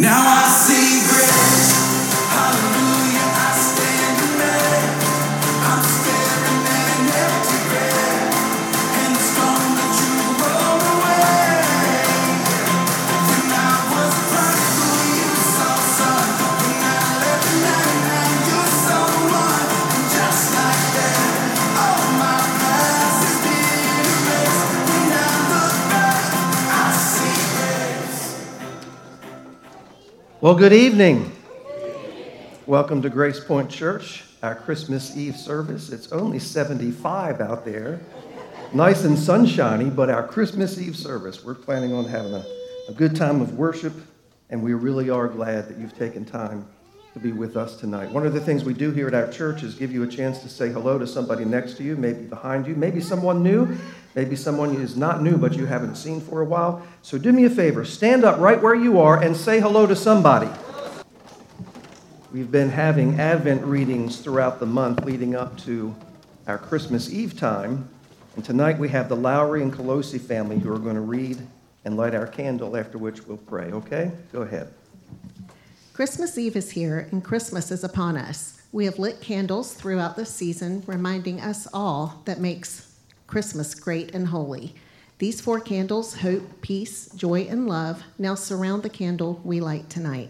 Well, good evening. Welcome to Grace Point Church, our Christmas Eve service. It's only 75 out there, nice and sunshiny, but our Christmas Eve service, we're planning on having a good time of worship, and we really are glad that you've taken time to be with us tonight. One of the things we do here at our church is give you a chance to say hello to somebody next to you, maybe behind you, maybe someone new, maybe someone who is not new but you haven't seen for a while. So do me a favor, stand up right where you are and say hello to somebody. We've been having Advent readings throughout the month leading up to our Christmas Eve time. And tonight we have the Lowry and Colosi family who are going to read and light our candle, after which we'll pray. Okay? Go ahead. Christmas Eve is here and Christmas is upon us. We have lit candles throughout the season, reminding us all that makes Christmas great and holy. These 4 candles, hope, peace, joy, and love, now surround the candle we light tonight.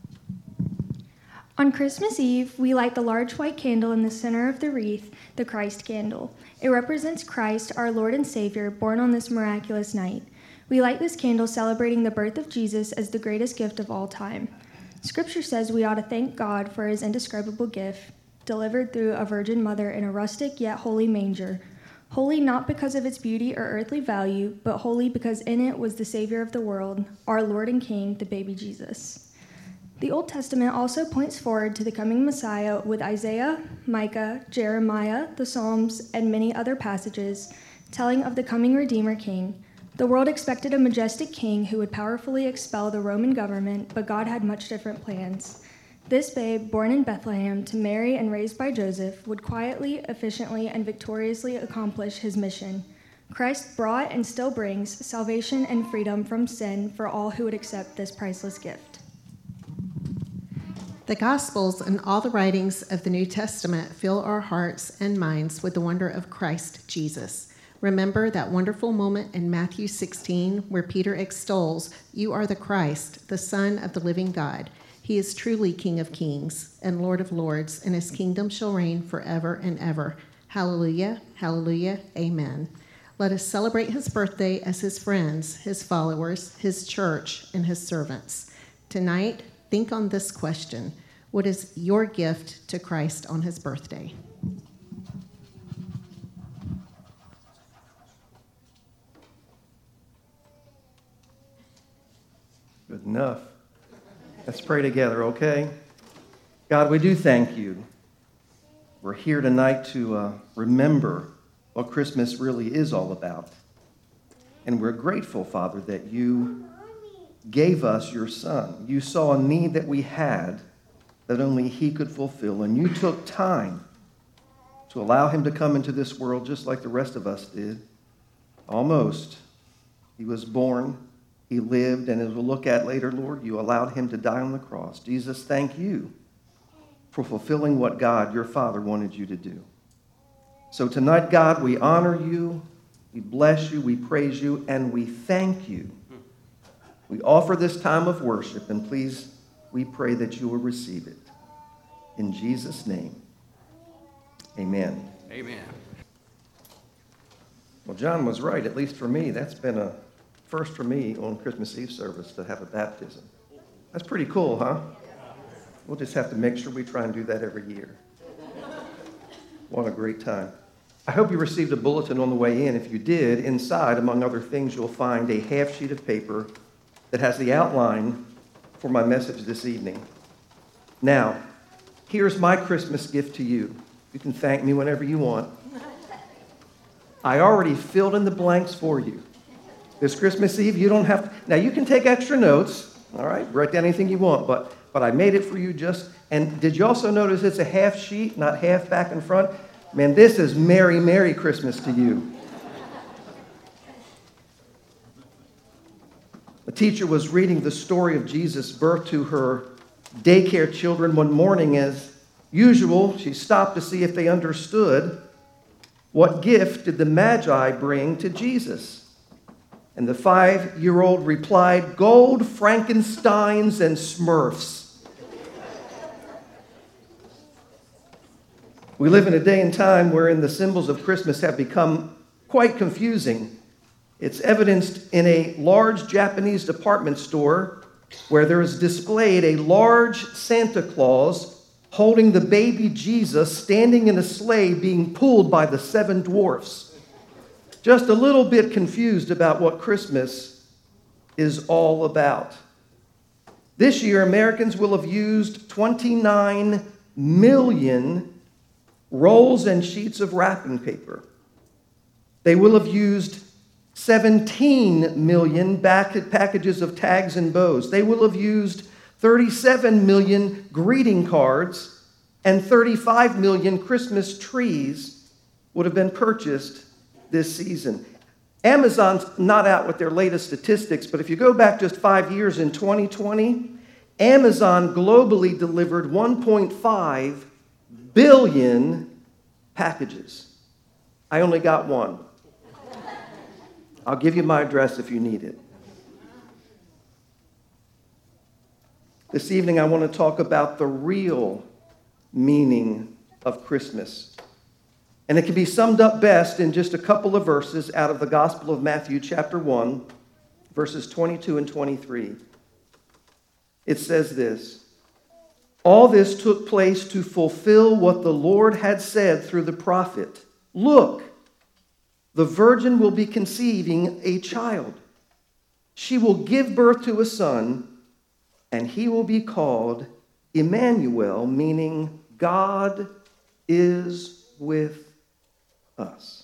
On Christmas Eve, we light the large white candle in the center of the wreath, the Christ candle. It represents Christ, our Lord and Savior, born on this miraculous night. We light this candle celebrating the birth of Jesus as the greatest gift of all time. Scripture says we ought to thank God for his indescribable gift, delivered through a virgin mother in a rustic yet holy manger. Holy not because of its beauty or earthly value, but holy because in it was the Savior of the world, our Lord and King, the baby Jesus. The Old Testament also points forward to the coming Messiah with Isaiah, Micah, Jeremiah, the Psalms, and many other passages telling of the coming Redeemer King. The world expected a majestic king who would powerfully expel the Roman government, but God had much different plans. This babe, born in Bethlehem to Mary and raised by Joseph, would quietly, efficiently, and victoriously accomplish his mission. Christ brought and still brings salvation and freedom from sin for all who would accept this priceless gift. The Gospels and all the writings of the New Testament fill our hearts and minds with the wonder of Christ Jesus. Remember that wonderful moment in Matthew 16 where Peter extols, "You are the Christ, the Son of the living God. He is truly King of kings and Lord of lords, and his kingdom shall reign forever and ever. Hallelujah, hallelujah, amen." Let us celebrate his birthday as his friends, his followers, his church, and his servants. Tonight, think on this question. What is your gift to Christ on his birthday? Good enough. Let's pray together, okay? God, we do thank you. We're here tonight to remember what Christmas really is all about. And we're grateful, Father, that you gave us your Son. You saw a need that we had that only he could fulfill. And you took time to allow him to come into this world just like the rest of us did. Almost. He was born. He lived, and as we'll look at later, Lord, you allowed him to die on the cross. Jesus, thank you for fulfilling what God, your Father, wanted you to do. So tonight, God, we honor you, we bless you, we praise you, and we thank you. We offer this time of worship, and please, we pray that you will receive it. In Jesus' name, amen. Amen. Well, John was right, at least for me. That's been a first for me on Christmas Eve service to have a baptism. That's pretty cool, huh? We'll just have to make sure we try and do that every year. What a great time. I hope you received a bulletin on the way in. If you did, inside, among other things, you'll find a half sheet of paper that has the outline for my message this evening. Now, here's my Christmas gift to you. You can thank me whenever you want. I already filled in the blanks for you. This Christmas Eve, you don't have to. Now, you can take extra notes, all right? Write down anything you want, but I made it for you just. And did you also notice it's a half sheet, not half back and front? Man, this is Merry, Merry Christmas to you. teacher was reading the story of Jesus' birth to her daycare children one morning. As usual, she stopped to see if they understood what gift did the Magi bring to Jesus. And the 5-year-old replied, "Gold, Frankensteins, and Smurfs." We live in a day and time wherein the symbols of Christmas have become quite confusing. It's evidenced in a large Japanese department store where there is displayed a large Santa Claus holding the baby Jesus standing in a sleigh being pulled by the 7 dwarfs. Just a little bit confused about what Christmas is all about. This year, Americans will have used 29 million rolls and sheets of wrapping paper. They will have used 17 million packages of tags and bows. They will have used 37 million greeting cards, and 35 million Christmas trees would have been purchased this season. Amazon's not out with their latest statistics, but if you go back just 5 years, in 2020, Amazon globally delivered 1.5 billion packages. I only got one. I'll give you my address if you need it. This evening, I want to talk about the real meaning of Christmas. And it can be summed up best in just a couple of verses out of the Gospel of Matthew, chapter 1, verses 22 and 23. It says this: "All this took place to fulfill what the Lord had said through the prophet. Look, the virgin will be conceiving a child. She will give birth to a son, and he will be called Emmanuel," meaning God is with us.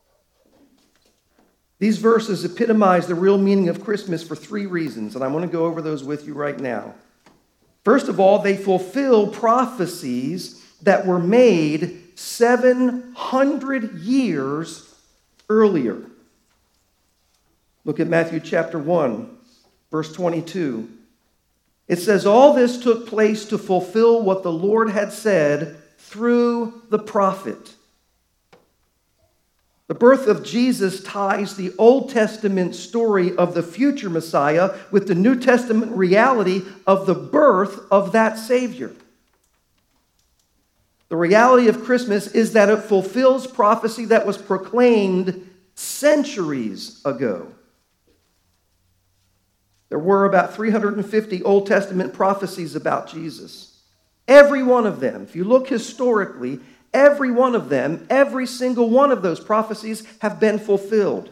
These verses epitomize the real meaning of Christmas for 3 reasons, and I want to go over those with you right now. First of all, they fulfill prophecies that were made 700 years earlier. Look at Matthew chapter 1, verse 22. It says, "All this took place to fulfill what the Lord had said through the prophet." The birth of Jesus ties the Old Testament story of the future Messiah with the New Testament reality of the birth of that Savior. The reality of Christmas is that it fulfills prophecy that was proclaimed centuries ago. There were about 350 Old Testament prophecies about Jesus. Every one of them, if you look historically, every one of them, every single one of those prophecies have been fulfilled.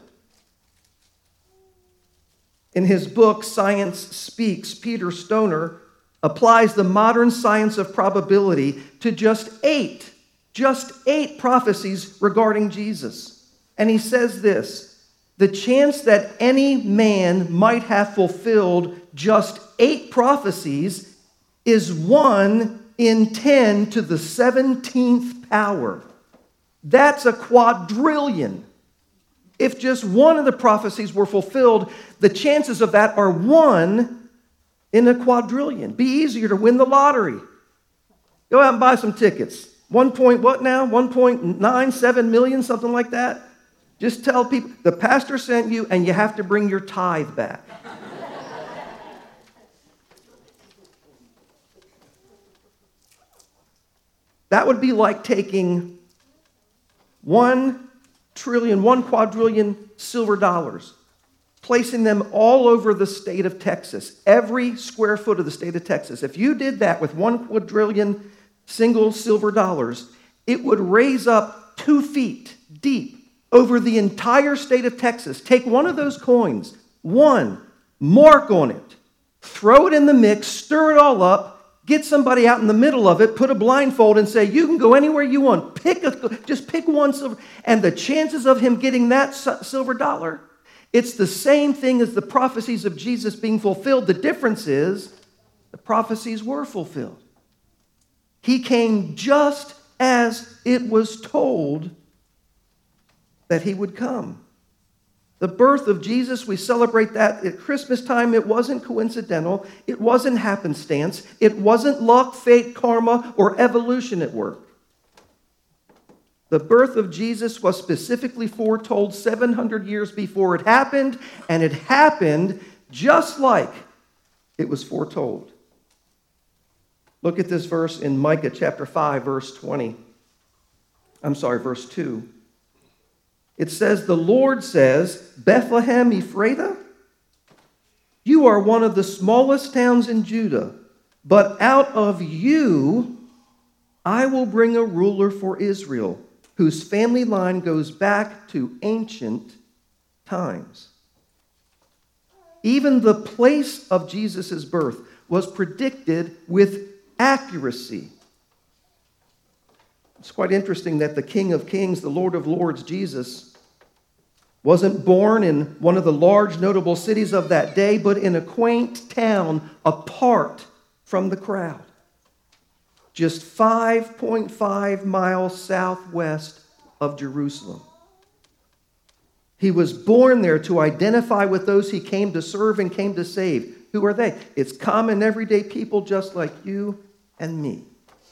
In his book, Science Speaks, Peter Stoner applies the modern science of probability to just eight prophecies regarding Jesus. And he says this: the chance that any man might have fulfilled just 8 prophecies is 1 in 10 to the 17th power. That's a quadrillion. If just one of the prophecies were fulfilled, the chances of that are 1 in a quadrillion. Be easier to win the lottery. Go out and buy some tickets. 1.97 million, something like that. Just tell people, the pastor sent you and you have to bring your tithe back. That would be like taking 1 quadrillion silver dollars, placing them all over the state of Texas, every square foot of the state of Texas. If you did that with 1 quadrillion single silver dollars, it would raise up 2 feet deep over the entire state of Texas. Take one of those coins, mark on it, throw it in the mix, stir it all up, get somebody out in the middle of it, put a blindfold and say, you can go anywhere you want. Just pick one silver. And the chances of him getting that silver dollar, it's the same thing as the prophecies of Jesus being fulfilled. The difference is the prophecies were fulfilled. He came just as it was told that he would come. The birth of Jesus, we celebrate that at Christmas time. It wasn't coincidental. It wasn't happenstance. It wasn't luck, fate, karma, or evolution at work. The birth of Jesus was specifically foretold 700 years before it happened, and it happened just like it was foretold. Look at this verse in Micah chapter 5, verse 2. It says, "The Lord says, Bethlehem Ephrathah, you are one of the smallest towns in Judah, but out of you I will bring a ruler for Israel, whose family line goes back to ancient times." Even the place of Jesus' birth was predicted with accuracy. It's quite interesting that the King of Kings, the Lord of Lords, Jesus, wasn't born in one of the large notable cities of that day, but in a quaint town apart from the crowd, just 5.5 miles southwest of Jerusalem. He was born there to identify with those he came to serve and came to save. Who are they? It's common, everyday people just like you and me.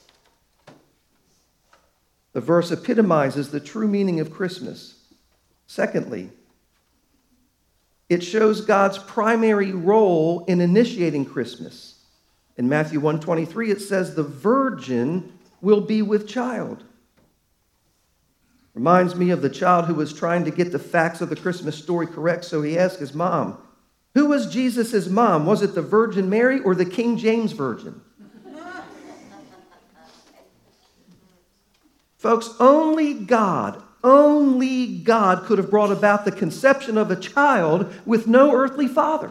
The verse epitomizes the true meaning of Christmas. Secondly, it shows God's primary role in initiating Christmas. In Matthew 1:23, it says, "The virgin will be with child." Reminds me of the child who was trying to get the facts of the Christmas story correct, so he asked his mom, "Who was Jesus' mom? Was it the Virgin Mary or the King James Virgin?" Folks, only God could have brought about the conception of a child with no earthly father.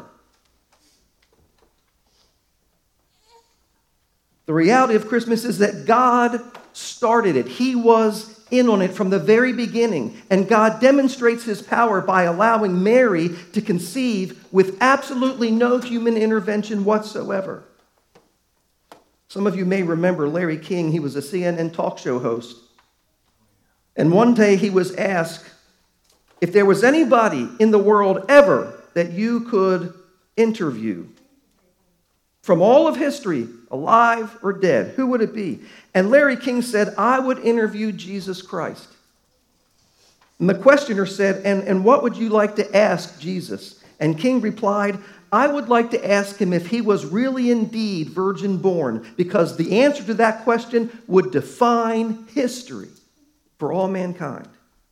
The reality of Christmas is that God started it. He was in on it from the very beginning. And God demonstrates his power by allowing Mary to conceive with absolutely no human intervention whatsoever. Some of you may remember Larry King. He was a CNN talk show host. And one day he was asked if there was anybody in the world ever that you could interview from all of history, alive or dead, who would it be? And Larry King said, "I would interview Jesus Christ." And the questioner said, and what would you like to ask Jesus? And King replied, "I would like to ask him if he was really indeed virgin born, because the answer to that question would define history for all mankind."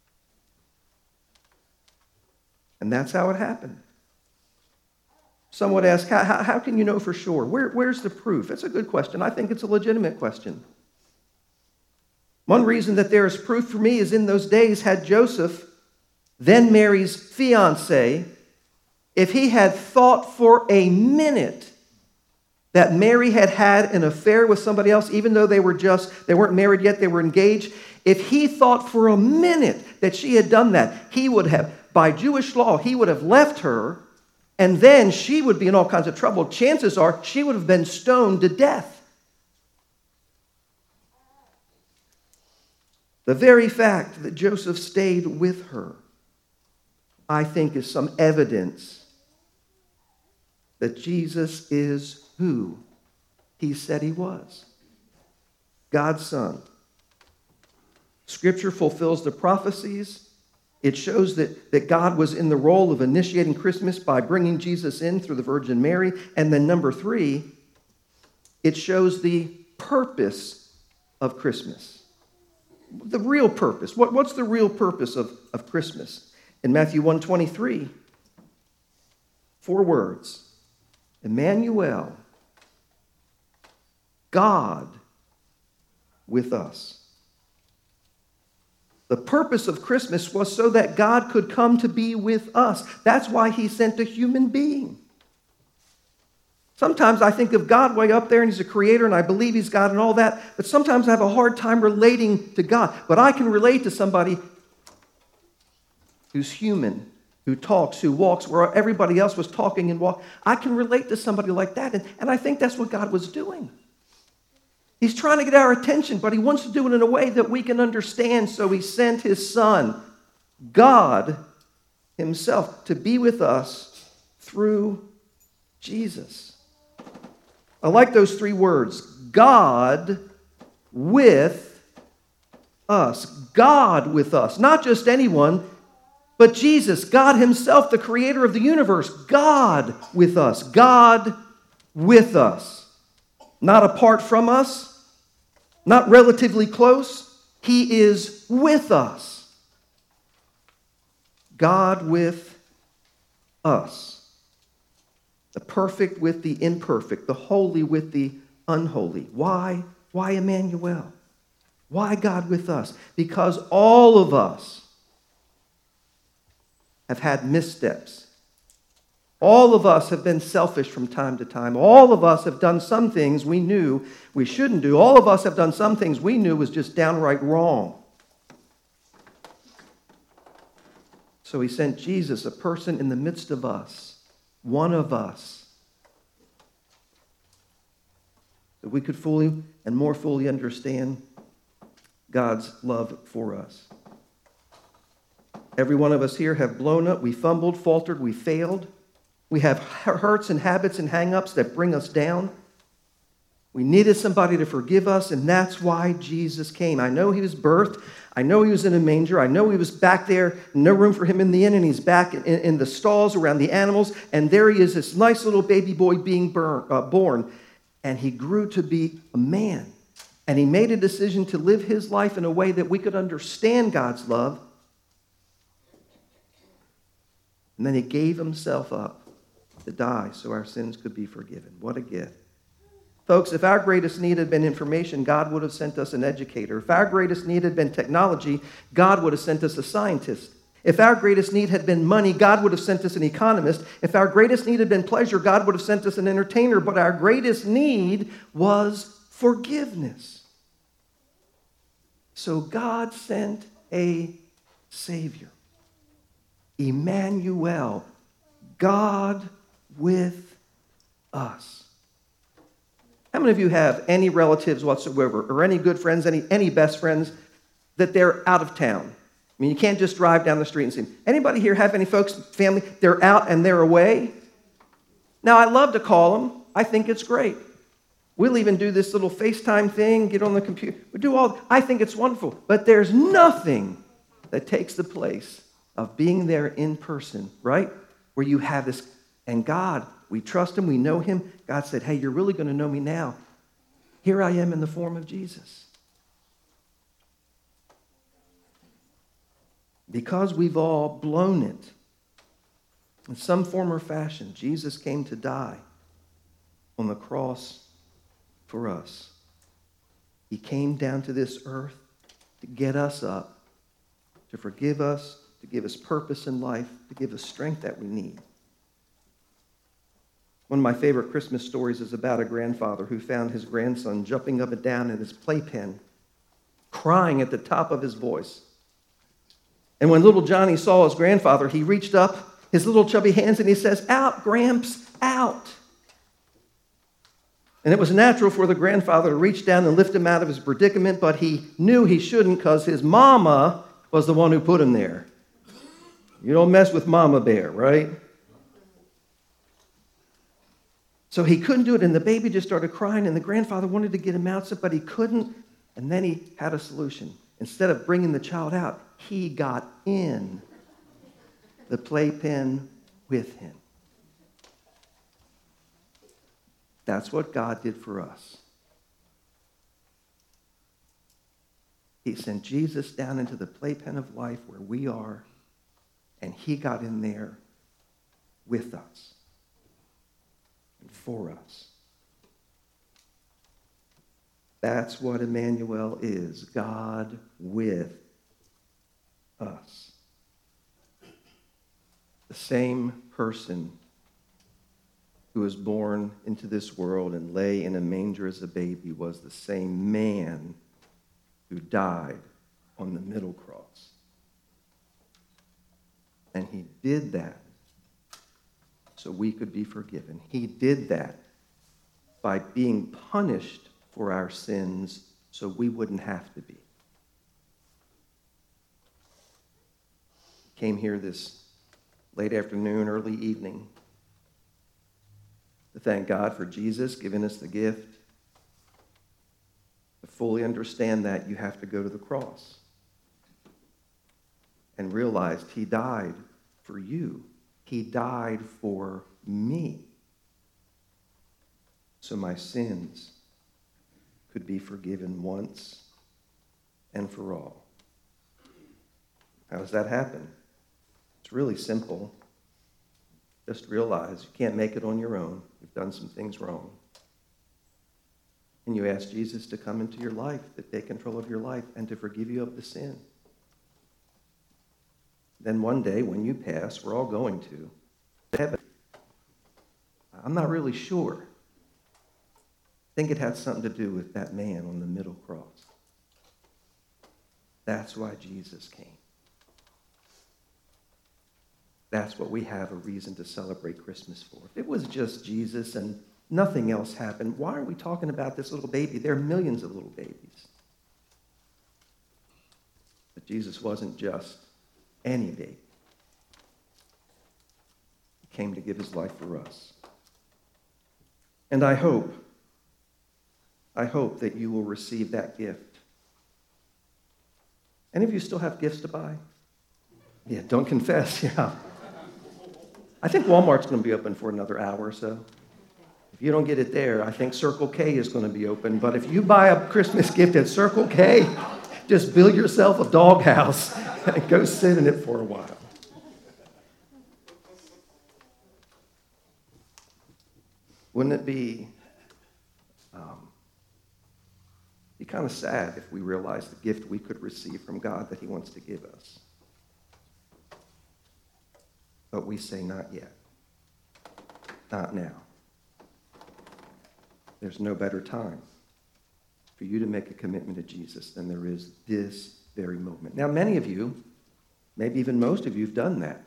And that's how it happened. Some would ask, how can you know for sure? Where's the proof? It's a good question. I think it's a legitimate question. One reason that there is proof for me is in those days, had Joseph, then Mary's fiancé, if he had thought for a minute that Mary had had an affair with somebody else, even though they weren't married yet, they were engaged, if he thought for a minute that she had done that, he would have, by Jewish law, he would have left her, and then she would be in all kinds of trouble. Chances are she would have been stoned to death. The very fact that Joseph stayed with her, I think, is some evidence that Jesus is who he said he was. God's Son. Scripture fulfills the prophecies. It shows that God was in the role of initiating Christmas by bringing Jesus in through the Virgin Mary. And then number 3, it shows the purpose of Christmas. The real purpose. What's the real purpose of Christmas? In Matthew 1:23, 4 words. Emmanuel, God with us. The purpose of Christmas was so that God could come to be with us. That's why he sent a human being. Sometimes I think of God way up there and he's a creator and I believe he's God and all that, but sometimes I have a hard time relating to God. But I can relate to somebody who's human, who talks, who walks where everybody else was talking and walking. I can relate to somebody like that, and I think that's what God was doing. He's trying to get our attention, but he wants to do it in a way that we can understand, so he sent his Son, God himself to be with us through Jesus. I like those three words. God with us. God with us. Not just anyone, but Jesus, God himself, the creator of the universe. God with us. God with us. Not apart from us. Not relatively close. He is with us. God with us. The perfect with the imperfect. The holy with the unholy. Why? Why Emmanuel? Why God with us? Because all of us have had missteps. All of us have been selfish from time to time. All of us have done some things we knew we shouldn't do. All of us have done some things we knew was just downright wrong. So he sent Jesus, a person in the midst of us, one of us, that we could fully and more fully understand God's love for us. Every one of us here have blown up, we fumbled, faltered, we failed. We have hurts and habits and hang-ups that bring us down. We needed somebody to forgive us, and that's why Jesus came. I know he was birthed. I know he was in a manger. I know he was back there, no room for him in the inn, and he's back in the stalls around the animals, and there he is, this nice little baby boy being born, and he grew to be a man, and he made a decision to live his life in a way that we could understand God's love, and then he gave himself up to die so our sins could be forgiven. What a gift. Folks, if our greatest need had been information, God would have sent us an educator. If our greatest need had been technology, God would have sent us a scientist. If our greatest need had been money, God would have sent us an economist. If our greatest need had been pleasure, God would have sent us an entertainer. But our greatest need was forgiveness. So God sent a Savior. Emmanuel, God with us. How many of you have any relatives whatsoever, or any good friends, any best friends, that they're out of town? I mean, you can't just drive down the street and see them. Anybody here have any folks, family, they're out and they're away? Now, I love to call them. I think it's great. We'll even do this little FaceTime thing, get on the computer. We do all, I think it's wonderful. But there's nothing that takes the place of being there in person, right? Where you have this, and God, we trust him, we know him. God said, hey, you're really going to know me now. Here I am in the form of Jesus. Because we've all blown it in some form or fashion, Jesus came to die on the cross for us. He came down to this earth to get us up, to forgive us, to give us purpose in life, to give us strength that we need. One of my favorite Christmas stories is about a grandfather who found his grandson jumping up and down in his playpen, crying at the top of his voice. And when little Johnny saw his grandfather, he reached up his little chubby hands and he says, "Out, Gramps, out." And it was natural for the grandfather to reach down and lift him out of his predicament, but he knew he shouldn't because his mama was the one who put him there. You don't mess with Mama Bear, right? So he couldn't do it, and the baby just started crying, and the grandfather wanted to get him out, but he couldn't, and then he had a solution. Instead of bringing the child out, he got in the playpen with him. That's what God did for us. He sent Jesus down into the playpen of life where we are, and he got in there with us and for us. That's what Emmanuel is, God with us. The same person who was born into this world and lay in a manger as a baby was the same man who died on the middle cross. And he did that so we could be forgiven. He did that by being punished for our sins so we wouldn't have to be. Came here this late afternoon, early evening, to thank God for Jesus giving us the gift. To fully understand that, you have to go to the cross and realize he died for you. He died for me, so my sins could be forgiven once and for all. How does that happen? It's really simple. Just realize you can't make it on your own. You've done some things wrong. And you ask Jesus to come into your life, to take control of your life, and to forgive you of the sin. Then one day, when you pass, we're all going to heaven. I'm not really sure. I think it had something to do with that man on the middle cross. That's why Jesus came. That's what we have a reason to celebrate Christmas for. If it was just Jesus and nothing else happened, why are we talking about this little baby? There are millions of little babies. But Jesus wasn't just any baby. He came to give his life for us. And I hope that you will receive that gift. Any of you still have gifts to buy? Yeah, don't confess, yeah. I think Walmart's going to be open for another hour or so. If you don't get it there, I think Circle K is going to be open. But if you buy a Christmas gift at Circle K, just build yourself a doghouse and go sit in it for a while. Wouldn't it be kind of sad if we realized the gift we could receive from God that he wants to give us? But we say, not yet. Not now. There's no better time for you to make a commitment to Jesus than there is this very moment. Now, many of you, maybe even most of you, have done that.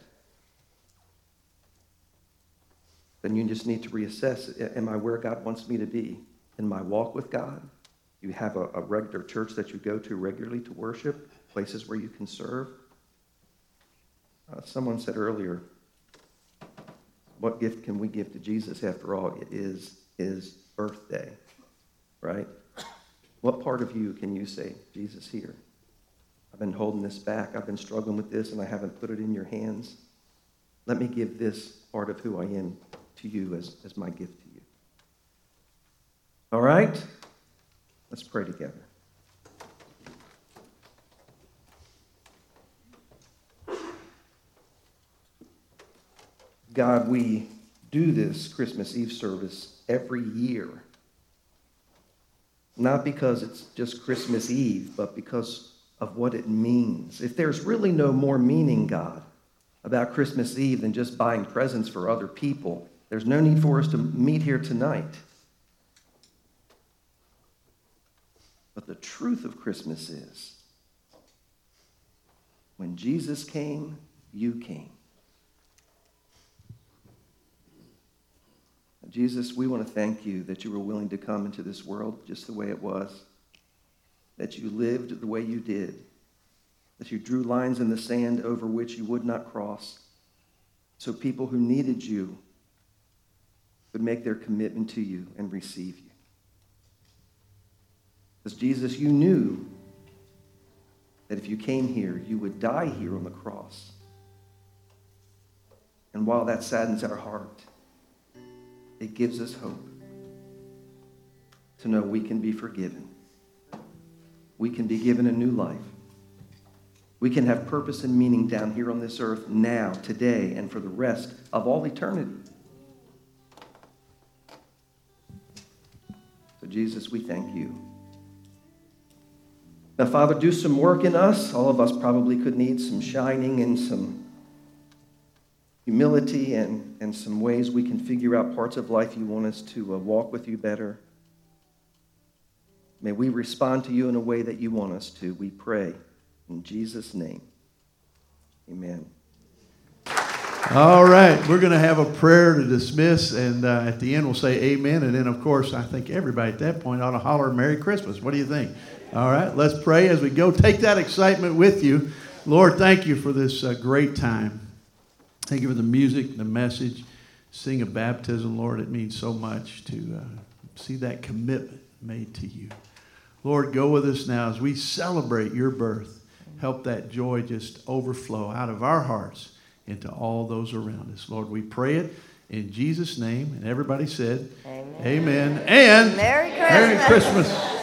Then you just need to reassess, am I where God wants me to be in my walk with God? You have a regular church that you go to regularly to worship, places where you can serve. Someone said earlier, what gift can we give to Jesus? After all, it is his birthday, right? What part of you can you say, Jesus, here? I've been holding this back. I've been struggling with this, and I haven't put it in your hands. Let me give this part of who I am to you as my gift to you. All right? Let's pray together. God, we do this Christmas Eve service every year. Not because it's just Christmas Eve, but because of what it means. If there's really no more meaning, God, about Christmas Eve than just buying presents for other people, there's no need for us to meet here tonight. But the truth of Christmas is, when Jesus came, you came. Jesus, we want to thank you that you were willing to come into this world just the way it was, that you lived the way you did, that you drew lines in the sand over which you would not cross, so people who needed you would make their commitment to you and receive you. Because Jesus, you knew that if you came here, you would die here on the cross. And while that saddens our heart, it gives us hope to know we can be forgiven. We can be given a new life. We can have purpose and meaning down here on this earth now, today, and for the rest of all eternity. So Jesus, we thank you. Now, Father, do some work in us. All of us probably could need some shining and some humility and some ways we can figure out parts of life you want us to walk with you better. May we respond to you in a way that you want us to. We pray in Jesus' name. Amen. All right, we're going to have a prayer to dismiss, and at the end we'll say amen, and then, of course, I think everybody at that point ought to holler Merry Christmas. What do you think? All right, let's pray as we go. Take that excitement with you. Lord, thank you for this great time. Thank you for the music, the message. Sing of baptism, Lord. It means so much to see that commitment made to you. Lord, go with us now as we celebrate your birth. Help that joy just overflow out of our hearts into all those around us. Lord, we pray it in Jesus' name. And everybody said, Amen. Amen. And Merry Christmas. Merry Christmas.